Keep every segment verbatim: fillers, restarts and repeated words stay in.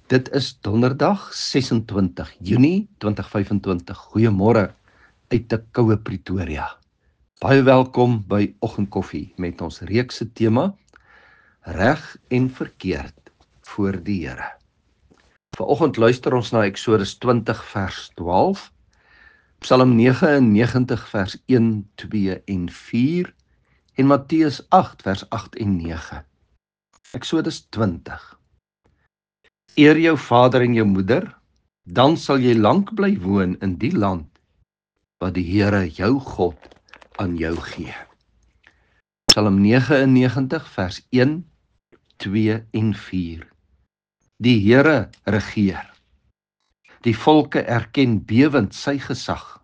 Dit is donderdag sesentwintig Junie tweeduisend vyfentwintig. Goeiemôre uit 'n koue Pretoria. Baie welkom by Oggendkoffie met ons reekse tema Reg en verkeerd voor die Here. Vanoggend luister ons na Eksodus twintig vers twaalf, Psalm nege en negentig vers een, twee en vier en Matteus agt vers agt en nege. Eksodus twintig. Eer jou vader en jou moeder, dan sal jy lank bly woon in die land wat die Here jou God aan jou gee. Psalm nege en negentig vers een, twee en vier. Die Here regeer. Die volke erken bewend sy gesag.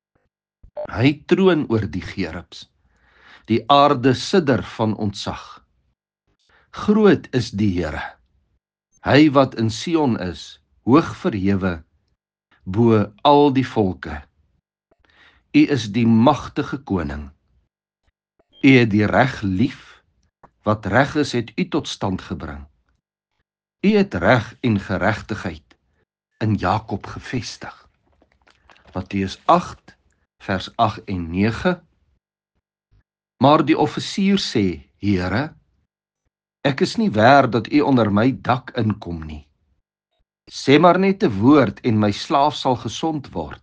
Hy troon oor die gerubs. Die aarde sidder van ontzag. Groot is die Here. Hy wat in Sion is, hoog verhewe, bo al die volke. U is die magtige koning. U het die reg lief, wat reg is het u tot stand gebring. U het reg en geregtigheid in Jakob gevestig. Matteus agt, vers agt en nege. Maar die offisier sê, Here, ek is nie werd dat u onder my dak inkom nie. Sê maar net 'n woord en my slaaf sal gesond word.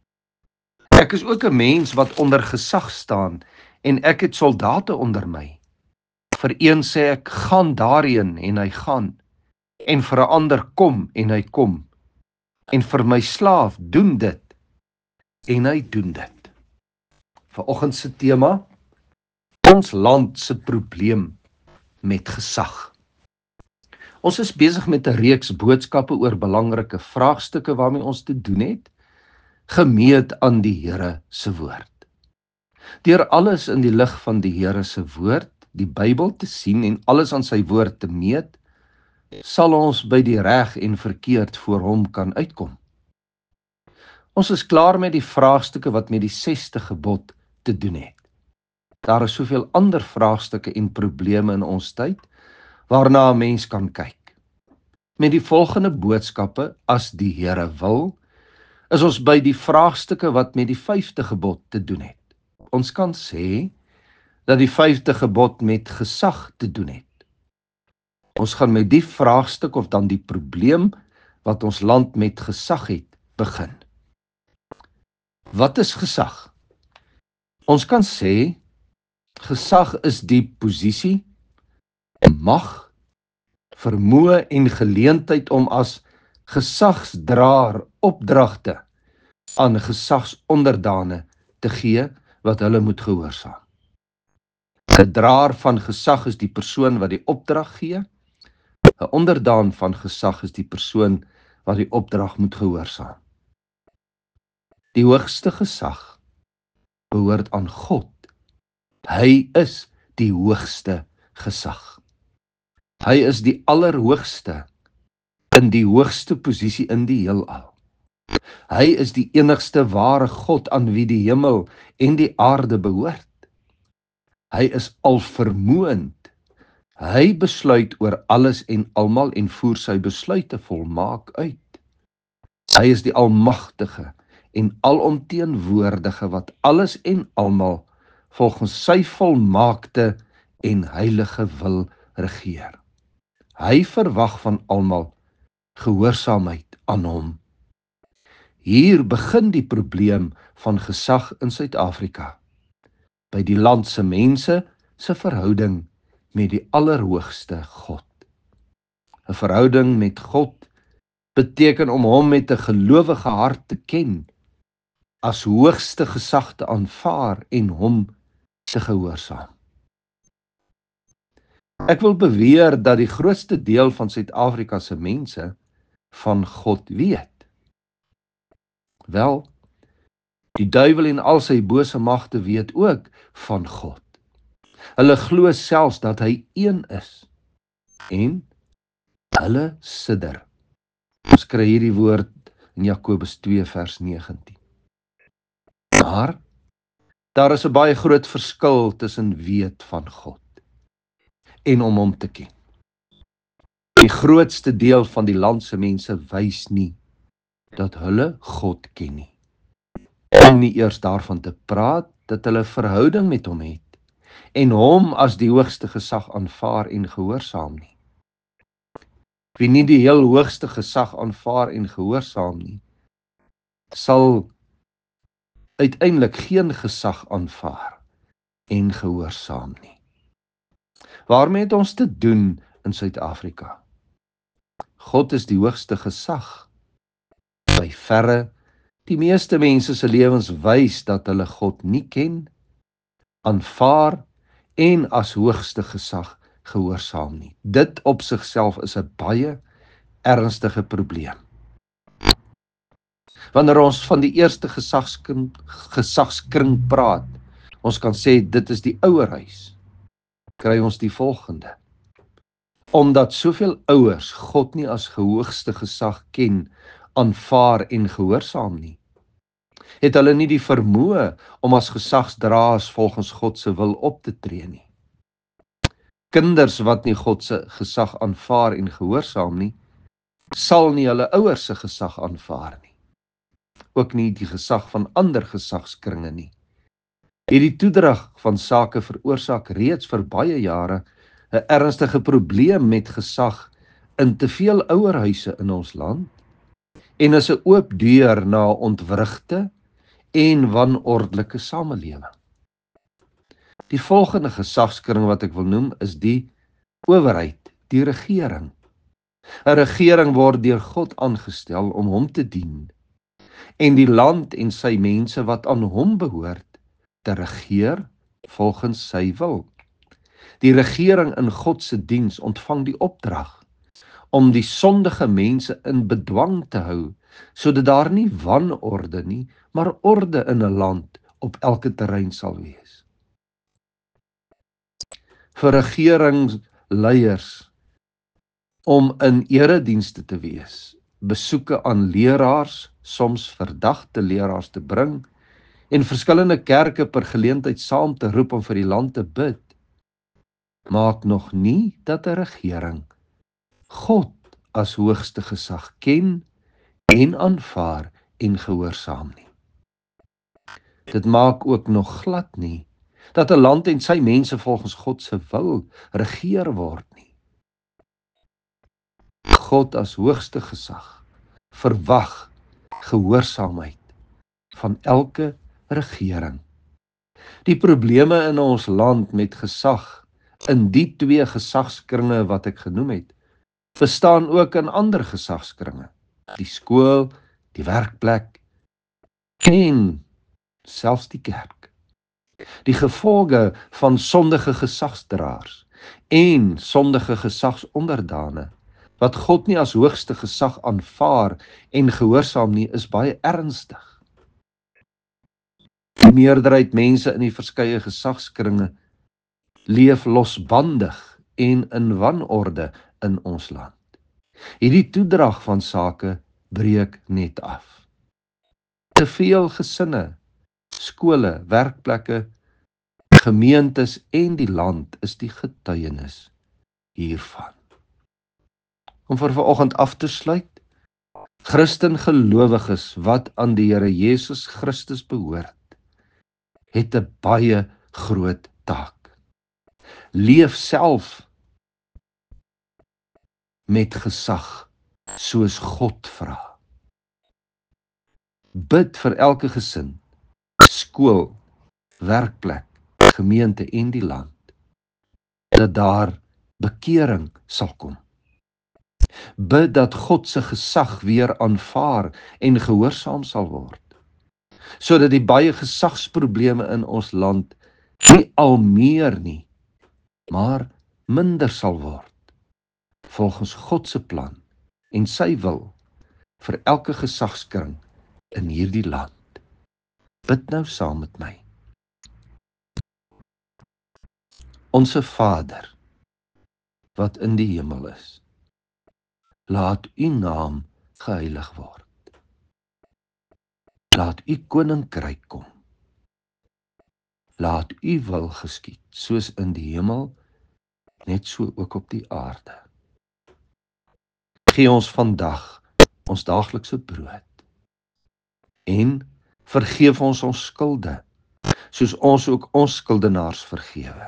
Ek is ook 'n mens wat onder gesag staan en ek het soldate onder my. Vir een sê ek, gaan daarheen en hy gaan, en vir 'n ander kom en hy kom, en vir my slaaf doen dit en hy doen dit. Vanoggend se tema, ons land se probleem met gesag. Ons is besig met 'n reeks boodskappe oor belangrike vraagstukke waarmee ons te doen het, gemeet aan die Here se woord. Deur alles in die lig van die Here se woord, die Bybel te sien en alles aan sy woord te meet, sal ons by die reg en verkeerd voor hom kan uitkom. Ons is klaar met die vraagstukke wat met die sesde gebod te doen het. Daar is soveel ander vraagstukke en probleme in ons tyd, waarna 'n mens kan kyk. Met die volgende boodskappe, as die Here wil, is ons by die vraagstukke wat met die vyfde gebod te doen het. Ons kan sê dat die vyfde gebod met gesag te doen het. Ons gaan met die vraagstuk of dan die probleem wat ons land met gesag het, begin. Wat is gesag? Ons kan sê, gesag is die posisie, mag, vermoë en geleentheid om as gesagsdraer opdragte aan gesagsonderdane te gee wat hulle moet gehoorsaam. 'n Draer van gesag is die persoon wat die opdrag gee. 'n Onderdaan van gesag is die persoon wat die opdrag moet gehoorsaam. Die hoogste gesag behoort aan God. Hy is die hoogste gesag. Hy is die allerhoogste in die hoogste posisie in die heelal. Hy is die enigste ware God aan wie die hemel en die aarde behoort. Hy is alvermoënd. Hy besluit oor alles en almal en voer sy besluite volmaak uit. Hy is die almagtige en alomteenwoordige wat alles en almal volgens sy volmaakte en heilige wil regeer. Hy verwag van almal gehoorsaamheid aan hom. Hier begin die probleem van gesag in Suid-Afrika, by die land se mense se verhouding met die allerhoogste God. 'n Verhouding met God beteken om hom met 'n gelowige hart te ken, as hoogste gesag te aanvaar en hom te gehoorsaam. Ek wil beweer dat die grootste deel van Suid-Afrika se mense van God weet. Wel, die duiwel en al sy bose magte weet ook van God. Hulle glo selfs dat hy een is. En hulle sidder. Ons kry hierdie woord in Jakobus twee vers negentien. Maar daar is 'n baie groot verskil tussen weet van God en om hom te ken. Die grootste deel van die land se mense wys nie dat hulle God ken nie. Om nie eers daarvan te praat dat hulle 'n verhouding met hom het en hom as die hoogste gesag aanvaar en gehoorsaam nie. Wie nie die heel hoogste gesag aanvaar en gehoorsaam nie, sal uiteindelik geen gesag aanvaar en gehoorsaam nie. Waarmee het ons te doen in Suid-Afrika? God is die hoogste gesag. By verre, die meeste mense se lewens wys dat hulle God nie ken, aanvaar en as hoogste gesag gehoorsaam nie. Dit op sigself is 'n baie ernstige probleem. Wanneer ons van die eerste gesagskring, gesagskring praat, ons kan sê dit is die ouerhuis, kry ons die volgende. Omdat soveel ouers God nie as hoogste gesag ken, aanvaar en gehoorsaam nie, het hulle nie die vermoë om as gesagsdraers volgens God se wil op te tree nie. Kinders wat nie God se gesag aanvaar en gehoorsaam nie, sal nie hulle ouers se gesag aanvaar nie. Ook nie die gesag van ander gesagskringe nie. Hierdie toedrag van sake veroorsaak reeds vir baie jare 'n ernstige probleem met gesag in te veel ouerhuise in ons land en is 'n oop deur na 'n ontwrigte en wanordelike samelewing. Die volgende gesagskring wat ek wil noem is die owerheid, die regering. 'n Regering word deur God aangestel om hom te dien en die land en sy mense wat aan hom behoort te regeer volgens sy wil. Die regering in God se diens ontvang die opdrag om die sondige mense in bedwang te hou, sodat daar nie wanorde nie, maar orde in 'n land op elke terrein sal wees. Vir regeringsleiers om in eredienste te wees, besoeke aan leraars, soms verdagte leraars te bring, en verskillende kerke per geleentheid saam te roep om vir die land te bid, maak nog nie dat 'n regering God as hoogste gesag ken en aanvaar en gehoorsaam nie. Dit maak ook nog glad nie dat 'n land en sy mense volgens God se wil regeer word nie. God as hoogste gesag verwag gehoorsaamheid van elke regering. Die probleme in ons land met gesag in die twee gesagskringe wat ek genoem het, bestaan ook in ander gesagskringe, die skool, die werkplek en selfs die kerk. Die gevolge van sondige gesagsdraers en sondige gesagsonderdane wat God nie as hoogste gesag aanvaar en gehoorsaam nie, is baie ernstig. Die meerderheid mense in die verskeie gesagskringe leef losbandig en in wanorde in ons land. Hierdie toedrag van sake breek net af. Te veel gesinne, skole, werkplekke, gemeentes en die land is die getuienis hiervan. Om vir vanoggend af te sluit, Christen gelowiges wat aan die Here Jesus Christus behoort, het 'n baie groot taak. Leef self met gesag soos God vra. Bid vir elke gesin, skool, werkplek, gemeente en die land, dat daar bekering sal kom. Bid dat God se gesag weer aanvaar en gehoorsaam sal word, sodat die baie gesagsprobleme in ons land nie al meer nie, maar minder sal word, volgens God se plan en sy wil vir elke gesagskring in hierdie land. Bid nou saam met my. Onse Vader, wat in die hemel is, laat u naam geheilig word. Laat u koninkryk kom. Laat u wil geskied, soos in die hemel, net so ook op die aarde. Gee ons vandag ons daaglikse brood. En vergeef ons ons skulde, soos ons ook ons skuldenaars vergewe.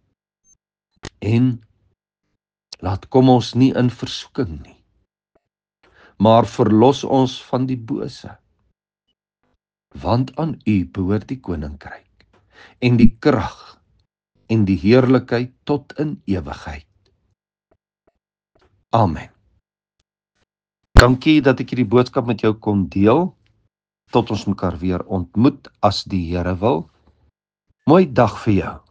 En laat kom ons nie in versoeking nie, maar verlos ons van die bose. Want aan U behoort die koninkryk, en die krag, en die heerlikheid tot in ewigheid. Amen. Dankie dat ek hierdie boodskap met jou kon deel. Tot ons mekaar weer ontmoet as die Here wil. Mooi dag vir jou.